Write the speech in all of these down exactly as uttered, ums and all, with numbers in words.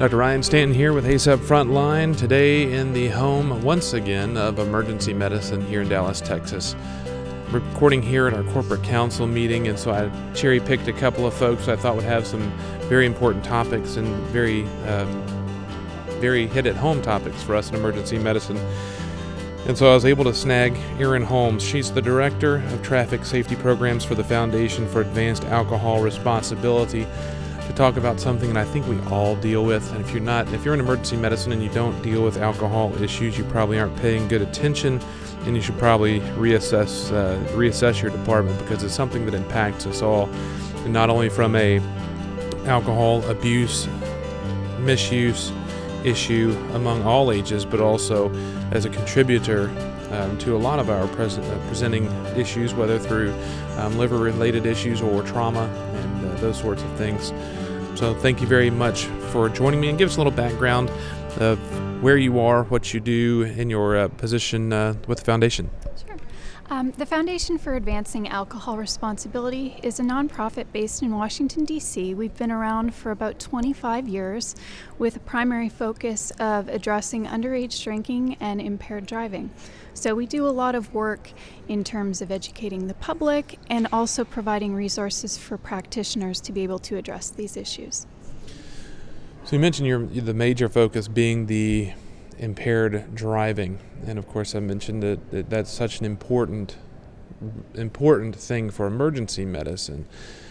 Doctor Ryan Stanton here with ACEP Frontline, today in the home, once again, of emergency medicine here in Dallas, Texas. Recording here at our corporate council meeting, and so I cherry-picked a couple of folks I thought would have some very important topics and very, um, very hit-at-home topics for us in emergency medicine. And so I was able to snag Erin Holmes. She's the Director of Traffic Safety Programs for the Foundation for Advanced Alcohol Responsibility, to talk about something that I think we all deal with. And if you're not, if you're in emergency medicine and you don't deal with alcohol issues, you probably aren't paying good attention, and you should probably reassess uh, reassess your department, because it's something that impacts us all, and not only from a alcohol abuse, misuse issue among all ages, but also as a contributor um, to a lot of our present, uh, presenting issues, whether through um, liver-related issues or trauma and uh, those sorts of things. So thank you very much for joining me, and give us a little background of where you are, what you do, in your uh, position uh, with the Foundation. Sure. Um, the Foundation for Advancing Alcohol Responsibility is a nonprofit based in Washington, D C We've been around for about twenty-five years with a primary focus of addressing underage drinking and impaired driving. So we do a lot of work in terms of educating the public and also providing resources for practitioners to be able to address these issues. So you mentioned your the major focus being the impaired driving, and of course I mentioned that, that that's such an important important thing for emergency medicine.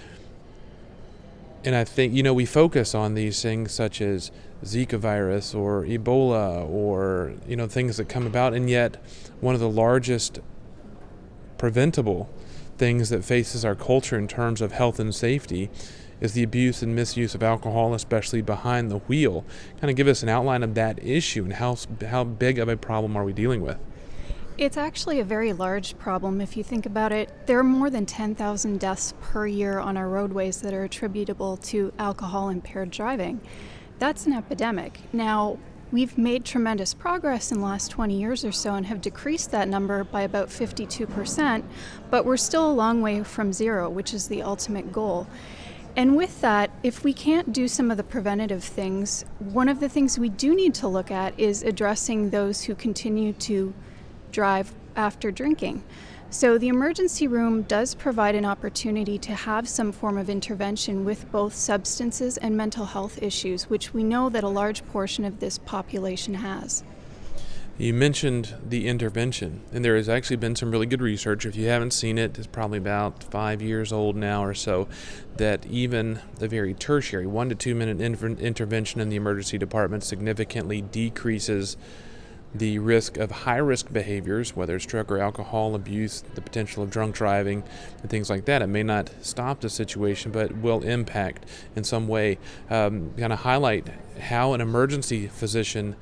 And I think, you know, we focus on these things such as Zika virus or Ebola, or, you know, things that come about, and yet one of the largest preventable things that faces our culture in terms of health and safety is the abuse and misuse of alcohol, especially behind the wheel. Kind of give us an outline of that issue, and how how big of a problem are we dealing with? It's actually a very large problem if you think about it. There are more than ten thousand deaths per year on our roadways that are attributable to alcohol-impaired driving. That's an epidemic. Now, we've made tremendous progress in the last twenty years or so and have decreased that number by about fifty-two percent, but we're still a long way from zero, which is the ultimate goal. And with that, if we can't do some of the preventative things, one of the things we do need to look at is addressing those who continue to drive after drinking. So the emergency room does provide an opportunity to have some form of intervention with both substances and mental health issues, which we know that a large portion of this population has. You mentioned the intervention, and there has actually been some really good research. If you haven't seen it, it's probably about five years old now or so, that even the very tertiary one to two minute inter- intervention in the emergency department significantly decreases the risk of high-risk behaviors, whether it's drug or alcohol abuse, the potential of drunk driving, and things like that. It may not stop the situation, but will impact in some way. Um, kind of highlight how an emergency physician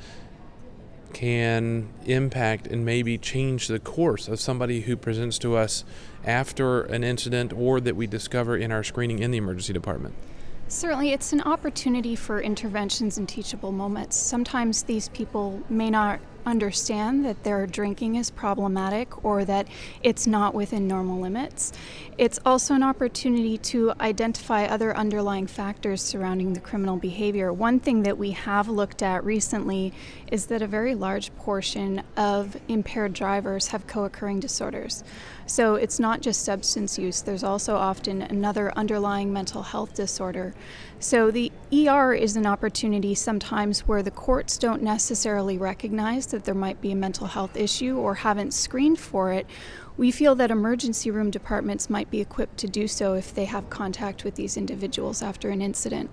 can impact and maybe change the course of somebody who presents to us after an incident, or that we discover in our screening in the emergency department. Certainly, it's an opportunity for interventions and teachable moments. Sometimes these people may not understand that their drinking is problematic or that it's not within normal limits. It's also an opportunity to identify other underlying factors surrounding the criminal behavior. One thing that we have looked at recently is that a very large portion of impaired drivers have co-occurring disorders. So it's not just substance use, there's also often another underlying mental health disorder. So the E R is an opportunity sometimes where the courts don't necessarily recognize that there might be a mental health issue or haven't screened for it. We feel that emergency room departments might be equipped to do so if they have contact with these individuals after an incident.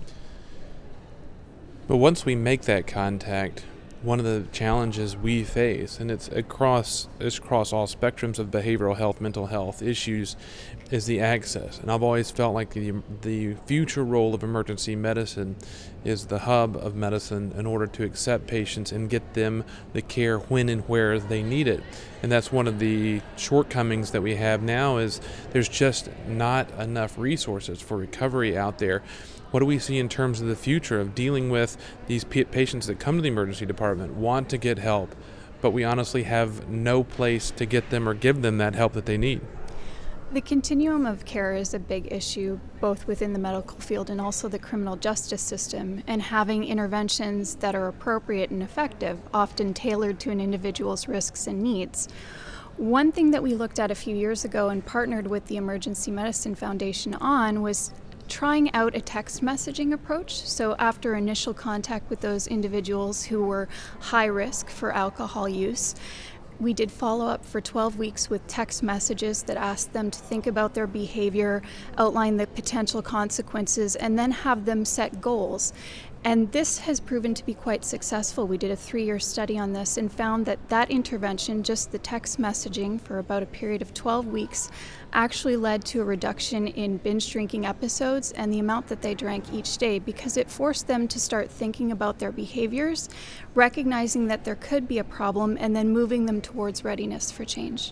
But once we make that contact, one of the challenges we face, and it's across it's across all spectrums of behavioral health, mental health issues, is the access. And I've always felt like the the future role of emergency medicine is the hub of medicine in order to accept patients and get them the care when and where they need it. And that's one of the shortcomings that we have now, is there's just not enough resources for recovery out there. What do we see in terms of the future of dealing with these p- patients that come to the emergency department, want to get help, but we honestly have no place to get them or give them that help that they need? The continuum of care is a big issue, both within the medical field and also the criminal justice system, and having interventions that are appropriate and effective, often tailored to an individual's risks and needs. One thing that we looked at a few years ago and partnered with the Emergency Medicine Foundation on was trying out a text messaging approach. So after initial contact with those individuals who were high risk for alcohol use, we did follow up for twelve weeks with text messages that asked them to think about their behavior, outline the potential consequences, and then have them set goals. And this has proven to be quite successful. We did a three-year study on this and found that that intervention, just the text messaging for about a period of twelve weeks, actually led to a reduction in binge drinking episodes and the amount that they drank each day, because it forced them to start thinking about their behaviors, recognizing that there could be a problem, and then moving them towards readiness for change.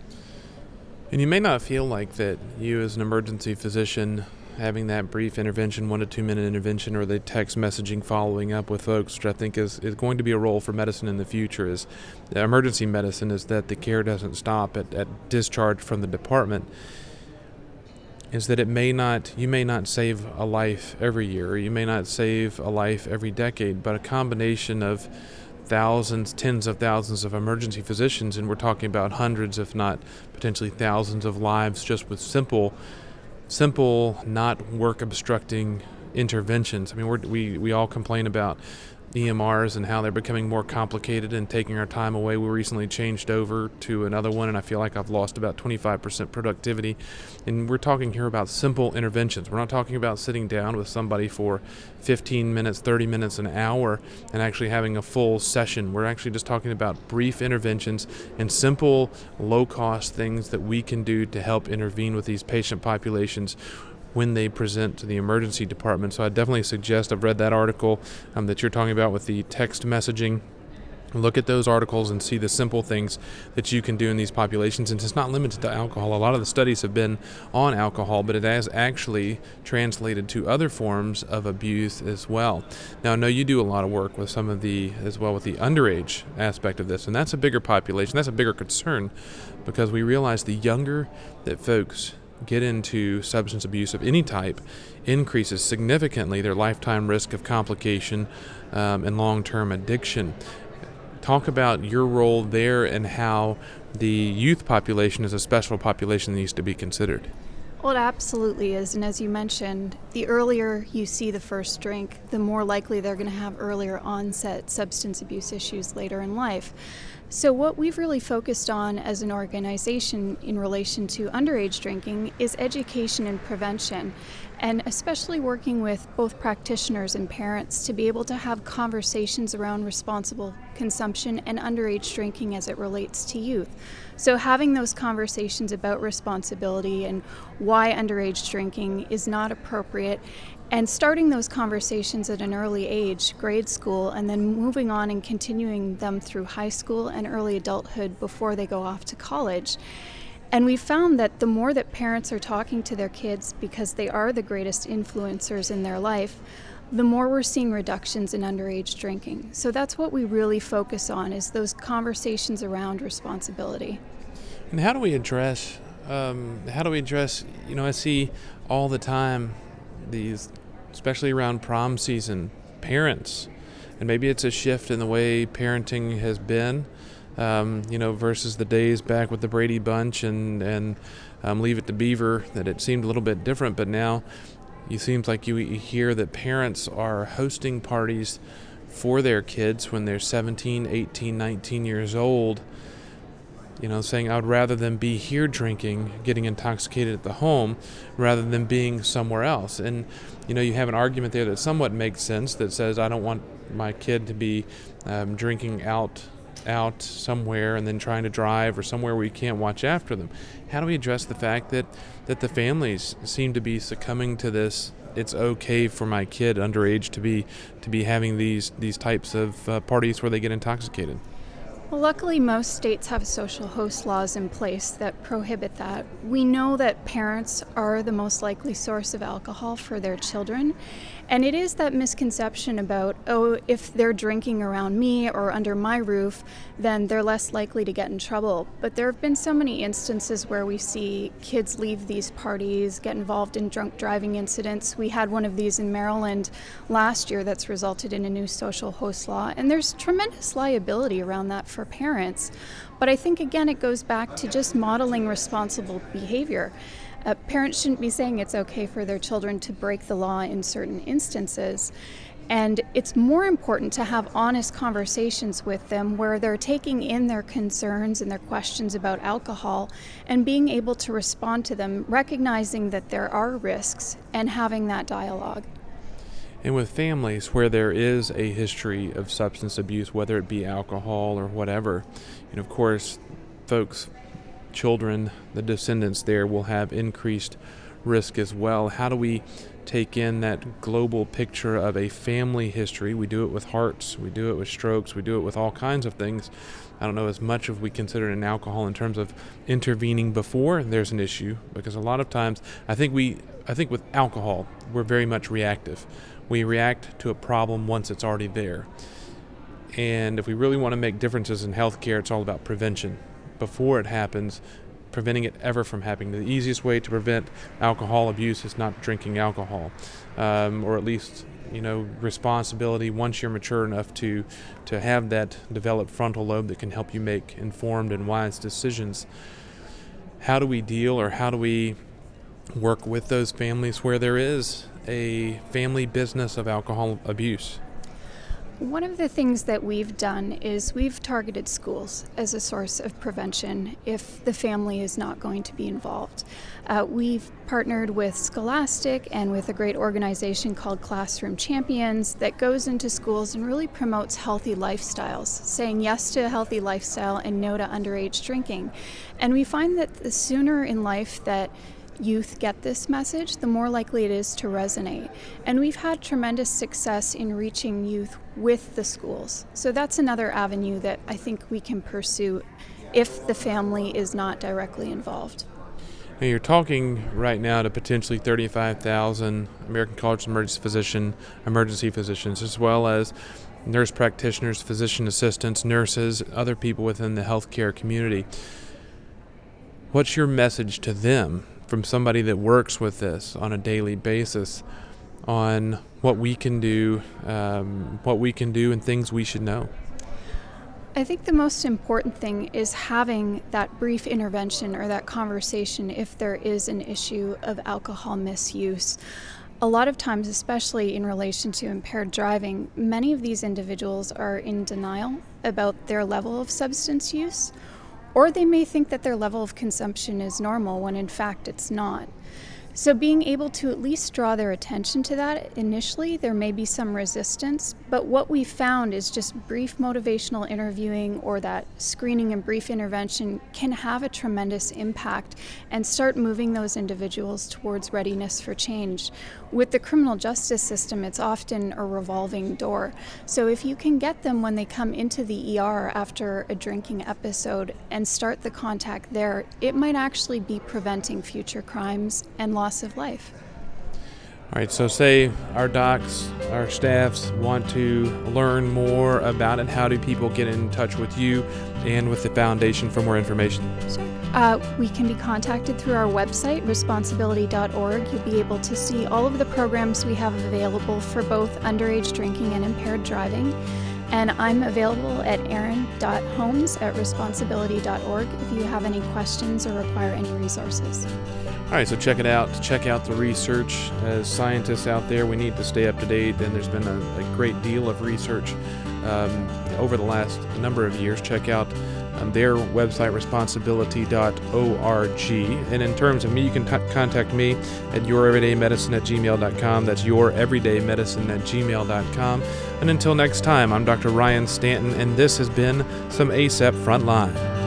And you may not feel like that you as an emergency physician having that brief intervention, one to two minute intervention, or the text messaging following up with folks, which I think is, is going to be a role for medicine in the future, is the emergency medicine, is that the care doesn't stop at, at discharge from the department, is that it may not, you may not save a life every year, or you may not save a life every decade, but a combination of thousands, tens of thousands of emergency physicians, and we're talking about hundreds, if not potentially thousands of lives just with simple simple, not work-obstructing interventions. I mean, we're, we we all complain about E M Rs and how they're becoming more complicated and taking our time away. We recently changed over to another one, and I feel like I've lost about twenty-five percent productivity. And we're talking here about simple interventions. We're not talking about sitting down with somebody for fifteen minutes, thirty minutes, an hour, and actually having a full session. We're actually just talking about brief interventions and simple, low-cost things that we can do to help intervene with these patient populations when they present to the emergency department. So I definitely suggest, I've read that article um, that you're talking about with the text messaging. Look at those articles and see the simple things that you can do in these populations. And it's not limited to alcohol. A lot of the studies have been on alcohol, but it has actually translated to other forms of abuse as well. Now, I know you do a lot of work with some of the, as well with the underage aspect of this, and that's a bigger population. That's a bigger concern, because we realize the younger that folks get into substance abuse of any type increases significantly their lifetime risk of complication um, and long-term addiction. Talk about your role there and how the youth population is a special population that needs to be considered. Well, it absolutely is. And as you mentioned, the earlier you see the first drink, the more likely they're going to have earlier onset substance abuse issues later in life. So what we've really focused on as an organization in relation to underage drinking is education and prevention, and especially working with both practitioners and parents to be able to have conversations around responsible consumption and underage drinking as it relates to youth. So having those conversations about responsibility and why underage drinking is not appropriate, and starting those conversations at an early age, grade school, and then moving on and continuing them through high school and early adulthood before they go off to college. And we found that the more that parents are talking to their kids, because they are the greatest influencers in their life, the more we're seeing reductions in underage drinking. So that's what we really focus on, is those conversations around responsibility. And how do we address, um, how do we address, you know, I see all the time these, especially around prom season, parents, and maybe it's a shift in the way parenting has been, um, you know, versus the days back with the Brady Bunch and, and um, Leave It to Beaver, that it seemed a little bit different, but now it seems like you hear that parents are hosting parties for their kids when they're seventeen, eighteen, nineteen years old, you know, saying, I would rather them be here drinking, getting intoxicated at the home, rather than being somewhere else. And, you know, you have an argument there that somewhat makes sense, that says, I don't want my kid to be um, drinking out out somewhere and then trying to drive, or somewhere where you can't watch after them. How do we address the fact that, that the families seem to be succumbing to this, it's okay for my kid underage to be to be having these, these types of uh, parties where they get intoxicated? Well, luckily, most states have social host laws in place that prohibit that. We know that parents are the most likely source of alcohol for their children, and it is that misconception about, oh, if they're drinking around me or under my roof, then they're less likely to get in trouble. But there have been so many instances where we see kids leave these parties, get involved in drunk driving incidents. We had one of these in Maryland last year that's resulted in a new social host law, and there's tremendous liability around that for parents. But I think, again, it goes back to just modeling responsible behavior. Uh, parents shouldn't be saying it's okay for their children to break the law in certain instances. And it's more important to have honest conversations with them where they're taking in their concerns and their questions about alcohol and being able to respond to them, recognizing that there are risks and having that dialogue. And with families where there is a history of substance abuse, whether it be alcohol or whatever, and of course, folks, children, the descendants there will have increased risk as well. How do we take in that global picture of a family history? We do it with hearts, we do it with strokes, we do it with all kinds of things. I don't know as much as we consider in alcohol in terms of intervening before there's an issue, because a lot of times I think we I think with alcohol we're very much reactive. We react to a problem once it's already there. And if we really want to make differences in healthcare, it's all about prevention. Before it happens, preventing it ever from happening. The easiest way to prevent alcohol abuse is not drinking alcohol, um, or at least, you know, responsibility once you're mature enough to to have that developed frontal lobe that can help you make informed and wise decisions. How do we deal, or how do we work with those families where there is a family business of alcohol abuse? One of the things that we've done is we've targeted schools as a source of prevention if the family is not going to be involved. Uh, we've partnered with Scholastic and with a great organization called Classroom Champions that goes into schools and really promotes healthy lifestyles, saying yes to a healthy lifestyle and no to underage drinking. And we find that the sooner in life that youth get this message, the more likely it is to resonate. And we've had tremendous success in reaching youth with the schools. So that's another avenue that I think we can pursue if the family is not directly involved. Now you're talking right now to potentially thirty-five thousand American College of Emergency Physician, emergency physicians, as well as nurse practitioners, physician assistants, nurses, other people within the healthcare community. What's your message to them from somebody that works with this on a daily basis on what we can do, um, what we can do and things we should know? I think the most important thing is having that brief intervention or that conversation if there is an issue of alcohol misuse. A lot of times, especially in relation to impaired driving, many of these individuals are in denial about their level of substance use, or they may think that their level of consumption is normal when in fact it's not. So being able to at least draw their attention to that initially, there may be some resistance, but what we found is just brief motivational interviewing or that screening and brief intervention can have a tremendous impact and start moving those individuals towards readiness for change. With the criminal justice system, it's often a revolving door. So if you can get them when they come into the E R after a drinking episode and start the contact there, it might actually be preventing future crimes and loss of life. All right, so say our docs, our staffs want to learn more about it. How do people get in touch with you and with the foundation for more information? Sure. Uh, we can be contacted through our website, responsibility dot org. You'll be able to see all of the programs we have available for both underage drinking and impaired driving. And I'm available at erin dot holmes at responsibility dot org if you have any questions or require any resources. All right, so check it out. Check out the research. As scientists out there, we need to stay up to date, and there's been a, a great deal of research um, over the last number of years. Check out um, their website, responsibility dot org. And in terms of me, you can t- contact me at youreverydaymedicine at gmail dot com. That's youreverydaymedicine at gmail dot com. And until next time, I'm Doctor Ryan Stanton, and this has been some A S A P Frontline.